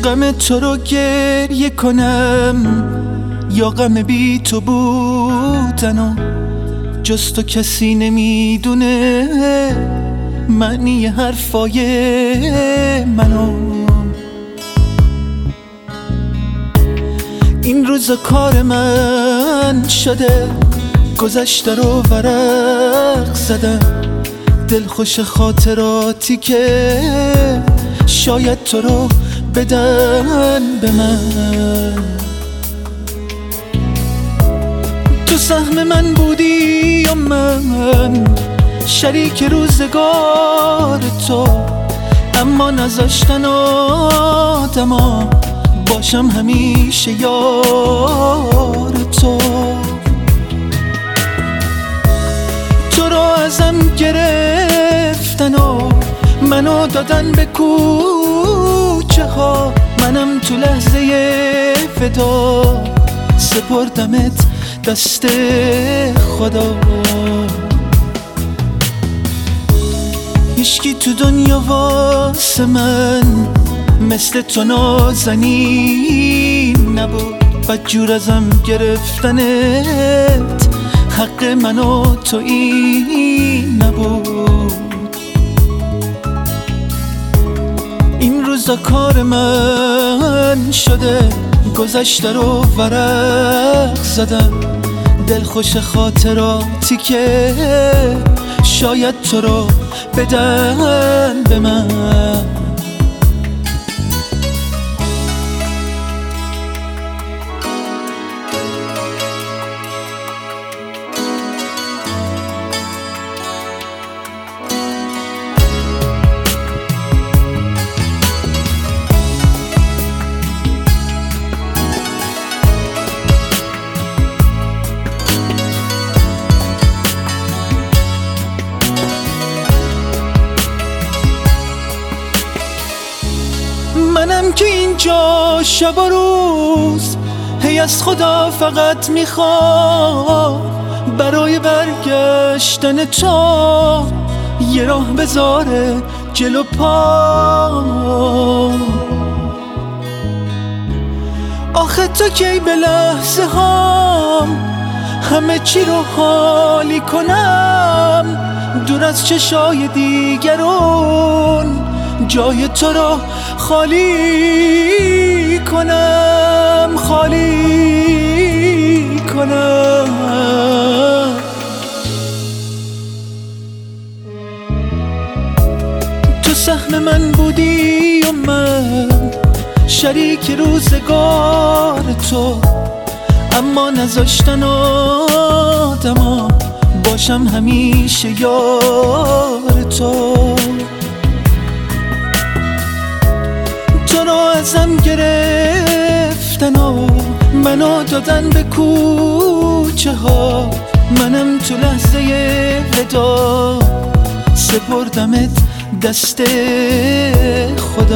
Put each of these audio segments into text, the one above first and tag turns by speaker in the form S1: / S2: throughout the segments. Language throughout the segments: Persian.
S1: غم تو رو گریه کنم یا غم بی تو بودنو، جز تو کسی نمیدونه معنی حرفای منو. این روزا کار من شده گذشته رو ورق زدم، دلخوش خاطراتی که شاید تو رو بدن به من. تو سهم من بودی یا من شریک روزگار تو، اما نذاشتن آدما باشم همیشه یار تو. تو رو ازم گرفتن و منو دادن به کوچه ها، منم تو لحظه فدا سپردمت دست خدا. هیچکی تو دنیا واسه من مثل تو نازنین نبود، بدجور ازم گرفتنت حق من و تو این نبود. این روزا کار من شده گذشته رو ورق زدم، دلخوش خاطراتی که شاید تو رو بدن به من. منم که اینجا شب و روز هی از خدا فقط میخوام برای برگشتن تو یه راه بذاره جلو پا. آخه تا کی به لحظه هام همه چی رو خالی کنم، دور از چشای دیگرون جای تو رو خالی کنم، خالی کنم. تو سهم من بودی و من شریک روزگار تو، اما نذاشتن آدما باشم همیشه یار تو. تو رو ازم گرفتن و منو دادن به کوچه ها، منم تو لحظه ودا سپردمت دست خدا.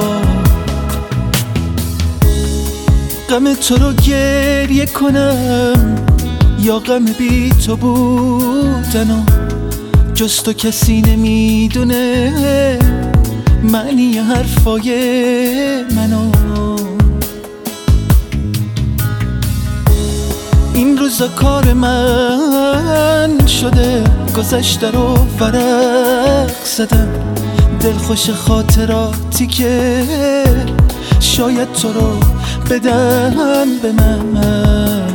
S1: غم تو رو گریه کنم یا غم بی تو بودنو، جز تو کسی نمیدونه معنی حرفای منو. این روزا کار من شده گذشته رو ورق زدم، دلخوش خاطراتی که شاید تو رو بدن به من.